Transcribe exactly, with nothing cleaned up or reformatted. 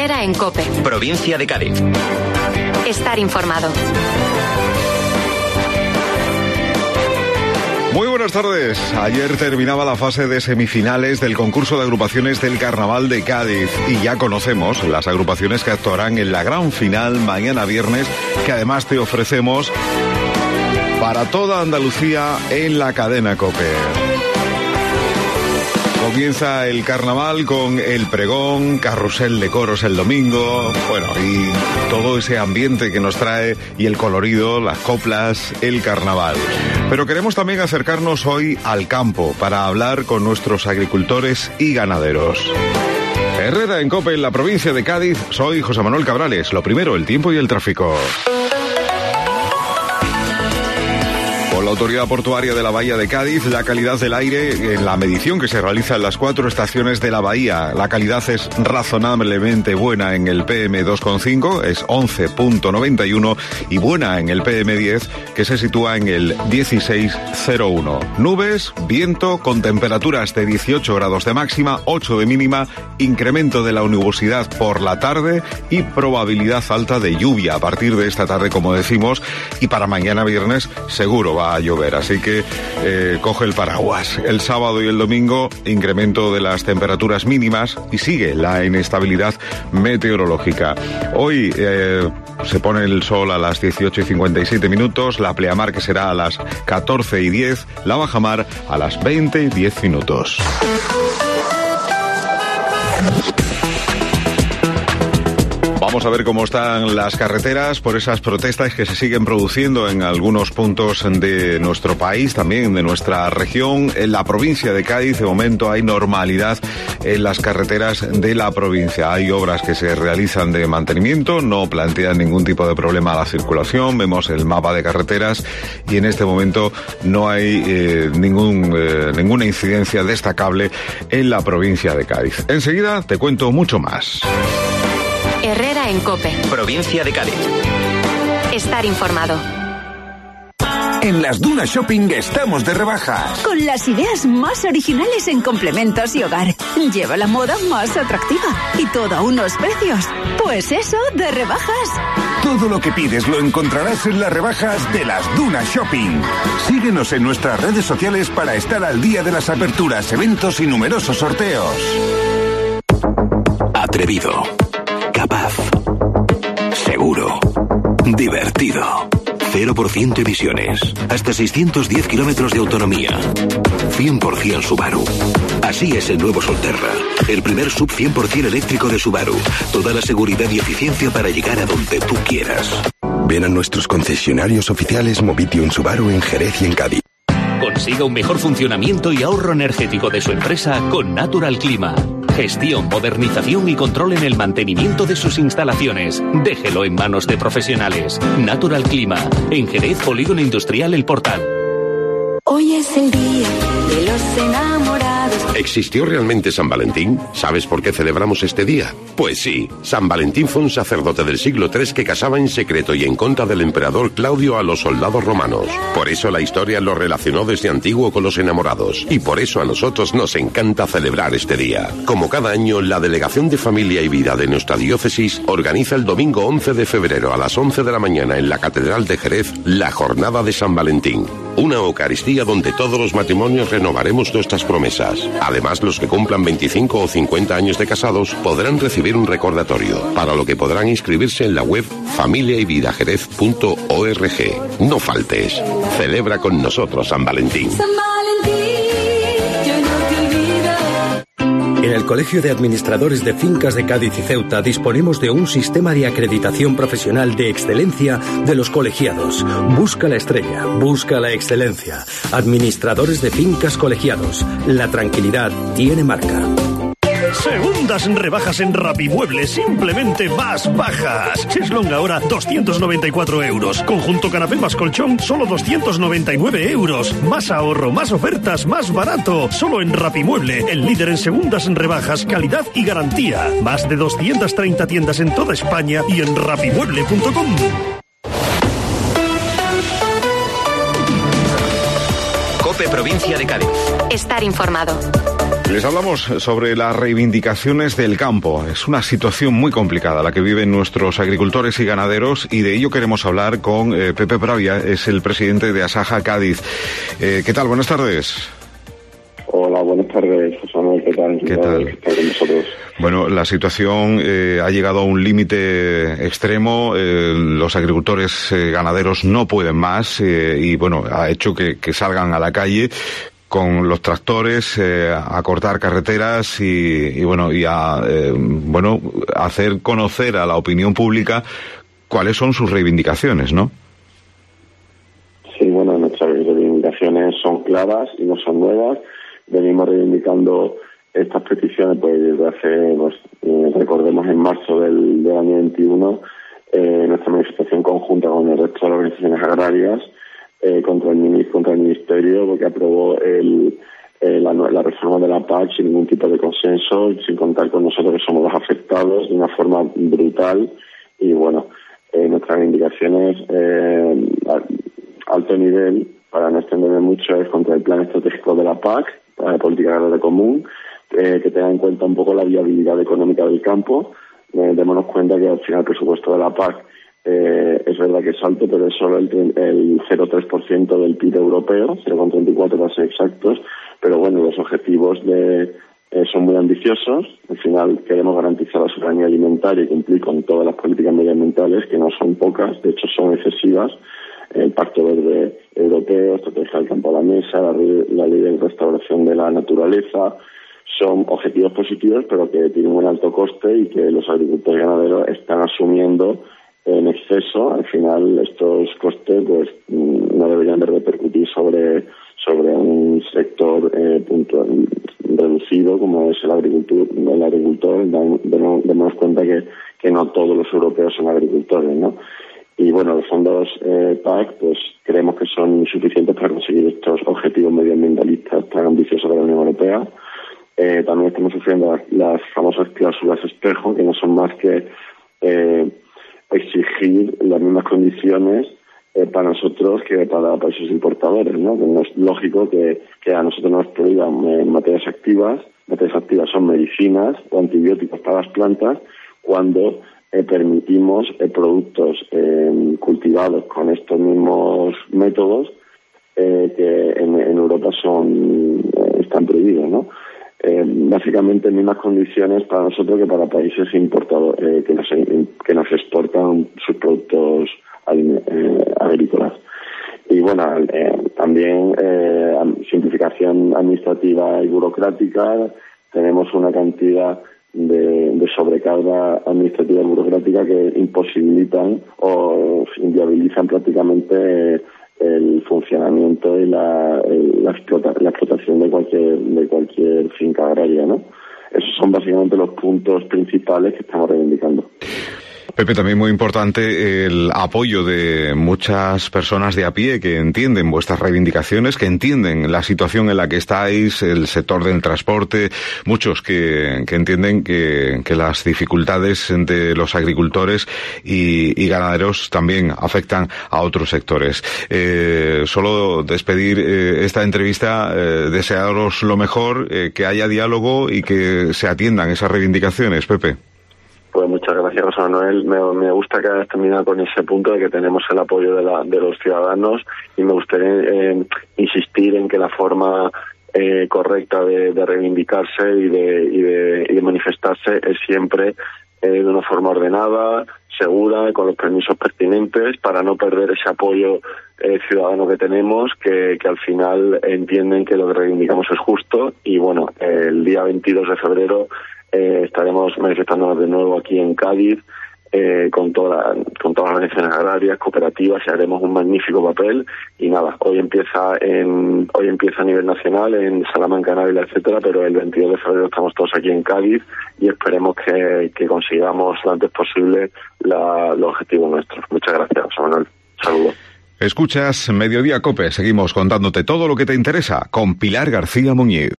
Herrera en COPE. Provincia de Cádiz. Estar informado. Muy buenas tardes. Ayer terminaba la fase de semifinales del concurso de agrupaciones del Carnaval de Cádiz y ya conocemos las agrupaciones que actuarán en la gran final mañana viernes, que además te ofrecemos para toda Andalucía en la cadena COPE. Comienza el carnaval con el pregón, carrusel de coros el domingo, bueno, y todo ese ambiente que nos trae y el colorido, las coplas, el carnaval. Pero queremos también acercarnos hoy al campo para hablar con nuestros agricultores y ganaderos. Herrera en COPE en la provincia de Cádiz, soy José Manuel Cabrales. Lo primero, el tiempo y el tráfico. La Autoridad Portuaria de la Bahía de Cádiz, la calidad del aire en la medición que se realiza en las cuatro estaciones de la bahía, la calidad es razonablemente buena en el P M dos coma cinco, es once punto noventa y uno, y buena en el P M diez, que se sitúa en el dieciséis punto cero uno. Nubes, viento, con temperaturas de dieciocho grados de máxima, ocho de mínima, incremento de la nubosidad por la tarde y probabilidad alta de lluvia a partir de esta tarde, como decimos, y para mañana viernes seguro va a llover, así que eh, coge el paraguas. El sábado y el domingo, incremento de las temperaturas mínimas y sigue la inestabilidad meteorológica. Hoy eh, se pone el sol a las dieciocho y cincuenta y siete minutos, la pleamar que será a las catorce y diez, la bajamar a las veinte y diez minutos. Vamos a ver cómo están las carreteras por esas protestas que se siguen produciendo en algunos puntos de nuestro país, también de nuestra región. En la provincia de Cádiz, de momento, hay normalidad en las carreteras de la provincia. Hay obras que se realizan de mantenimiento, no plantean ningún tipo de problema a la circulación. Vemos el mapa de carreteras y en este momento no hay eh, ningún, eh, ninguna incidencia destacable en la provincia de Cádiz. Enseguida te cuento mucho más. Herrera en COPE. Provincia de Cádiz. Estar informado. En las Dunas Shopping estamos de rebajas. Con las ideas más originales en complementos y hogar. Lleva la moda más atractiva. Y todo a unos precios. Pues eso, de rebajas. Todo lo que pides lo encontrarás en las rebajas de las Dunas Shopping. Síguenos en nuestras redes sociales para estar al día de las aperturas, eventos y numerosos sorteos. Atrevido. Capaz. Seguro. Divertido. cero por ciento emisiones. Hasta seiscientos diez kilómetros de autonomía. cien por ciento Subaru. Así es el nuevo Solterra. El primer sub cien por ciento eléctrico de Subaru. Toda la seguridad y eficiencia para llegar a donde tú quieras. Ven a nuestros concesionarios oficiales Movitium Subaru en Jerez y en Cádiz. Consiga un mejor funcionamiento y ahorro energético de su empresa con Natural Clima. Gestión, modernización y control en el mantenimiento de sus instalaciones. Déjelo en manos de profesionales. Natural Clima. En Jerez, Polígono Industrial El Portal. Hoy es el día de los enamorados. ¿Existió realmente San Valentín? ¿Sabes por qué celebramos este día? Pues sí, San Valentín fue un sacerdote del siglo tercero que casaba en secreto y en contra del emperador Claudio a los soldados romanos. Por eso la historia lo relacionó desde antiguo con los enamorados. Y por eso a nosotros nos encanta celebrar este día. Como cada año, la Delegación de Familia y Vida de nuestra diócesis organiza el domingo once de febrero a las once de la mañana en la Catedral de Jerez la Jornada de San Valentín. Una Eucaristía donde todos los matrimonios renovaremos nuestras promesas. Además, los que cumplan veinticinco o cincuenta años de casados podrán recibir un recordatorio, para lo que podrán inscribirse en la web familia y vida jerez punto org. No faltes. Celebra con nosotros San Valentín. San Valentín, yo no te olvido. En el Colegio de Administradores de Fincas de Cádiz y Ceuta disponemos de un sistema de acreditación profesional de excelencia de los colegiados. Busca la estrella, busca la excelencia. Administradores de Fincas Colegiados. La tranquilidad tiene marca. Segundas rebajas en Rapimueble, simplemente más bajas. Cheslong ahora doscientos noventa y cuatro euros. Conjunto canapé más colchón, solo doscientos noventa y nueve euros. Más ahorro, más ofertas, más barato. Solo en Rapimueble, el líder en segundas rebajas, calidad y garantía. Más de doscientas treinta tiendas en toda España y en rapimueble punto com. COPE Provincia de Cádiz. Estar informado. Les hablamos sobre las reivindicaciones del campo. Es una situación muy complicada la que viven nuestros agricultores y ganaderos, y de ello queremos hablar con eh, Pepe Pravia, es el presidente de Asaja Cádiz. Eh, ¿Qué tal? Buenas tardes. Hola, buenas tardes, José Manuel. ¿Qué tal? ¿Qué tal? Estar con nosotros. Bueno, la situación eh, ha llegado a un límite extremo. Eh, los agricultores eh, ganaderos no pueden más eh, y, bueno, ha hecho que, que salgan a la calle con los tractores eh, a cortar carreteras y, y bueno, y a eh, bueno, hacer conocer a la opinión pública cuáles son sus reivindicaciones, ¿no? Sí, bueno, nuestras reivindicaciones son claras y no son nuevas. Venimos reivindicando estas peticiones pues desde hace, pues, eh, recordemos, en marzo del, del año veintiuno, eh, nuestra manifestación conjunta con el resto de las organizaciones agrarias eh, contra el contra el Ministerio, porque aprobó el, eh, la, la reforma de la P A C sin ningún tipo de consenso, sin contar con nosotros que somos los afectados de una forma brutal. Y bueno, eh, nuestras reivindicaciones eh, a alto nivel, para no extenderme mucho, es contra el plan estratégico de la P A C, la política agraria común, eh, que tenga en cuenta un poco la viabilidad económica del campo. Eh, démonos cuenta que al final el presupuesto de la P A C eh, es verdad que es alto, pero es solo el, el cero coma tres por ciento del P I B europeo, cero coma treinta y cuatro para ser exactos, pero bueno, los objetivos de eh, son muy ambiciosos. Al final queremos garantizar la soberanía alimentaria y cumplir con todas las políticas medioambientales, que no son pocas, de hecho son excesivas. El Pacto Verde Europeo, Estrategia del Campo a la Mesa, la, la Ley de Restauración de la Naturaleza, son objetivos positivos, pero que tienen un alto coste y que los agricultores y ganaderos están asumiendo en exceso. Al final, estos costes pues no deberían de repercutir sobre sobre un sector eh, punto, reducido como es el agricultor. El agricultor, demos cuenta que, que no todos los europeos son agricultores, ¿no? Y bueno, los fondos eh, P A C pues creemos que son insuficientes para conseguir estos objetivos medioambientalistas tan ambiciosos de la Unión Europea. Eh, también estamos sufriendo las, las famosas cláusulas espejo, que no son más que eh, exigir las mismas condiciones eh, para nosotros que para países importadores, ¿no? Que no es lógico que, que a nosotros nos prohíban eh, materias activas. Materias activas son medicinas o antibióticos para las plantas, cuando Eh, permitimos eh, productos eh, cultivados con estos mismos métodos eh, que en, en Europa son eh, están prohibidos, ¿no? Eh, básicamente mismas condiciones para nosotros que para países importados eh, que nos que nos exportan sus productos eh, agrícolas. Y bueno, eh, también eh, simplificación administrativa y burocrática. Tenemos una cantidad De, de sobrecarga administrativa y burocrática que imposibilitan o inviabilizan prácticamente el funcionamiento y la, la, explota, la explotación de cualquier de cualquier finca agraria, ¿no? Esos son básicamente los puntos principales que estamos reivindicando. Pepe, también muy importante el apoyo de muchas personas de a pie que entienden vuestras reivindicaciones, que entienden la situación en la que estáis, el sector del transporte, muchos que, que entienden que, que las dificultades de los agricultores y, y ganaderos también afectan a otros sectores. Eh, solo despedir eh, esta entrevista, eh, desearos lo mejor, eh, que haya diálogo y que se atiendan esas reivindicaciones, Pepe. Pues muchas gracias, José Manuel. Me, me gusta que hayas terminado con ese punto de que tenemos el apoyo de, la, de los ciudadanos, y me gustaría eh, insistir en que la forma eh, correcta de, de reivindicarse y de, y, de, y de manifestarse es siempre eh, de una forma ordenada, segura, con los permisos pertinentes, para no perder ese apoyo eh, ciudadano que tenemos, que, que al final entienden que lo que reivindicamos es justo. Y bueno, el día veintidós de febrero Eh, estaremos manifestándonos de nuevo aquí en Cádiz eh, con, toda, con todas las organizaciones agrarias, cooperativas, y haremos un magnífico papel. Y nada, hoy empieza en hoy empieza a nivel nacional en Salamanca, Ávila, etcétera, pero el veintidós de febrero estamos todos aquí en Cádiz y esperemos que, que consigamos lo antes posible la, los objetivos nuestros. Muchas gracias, José Manuel. Saludos. Escuchas Mediodía COPE. Seguimos contándote todo lo que te interesa con Pilar García Muñiz.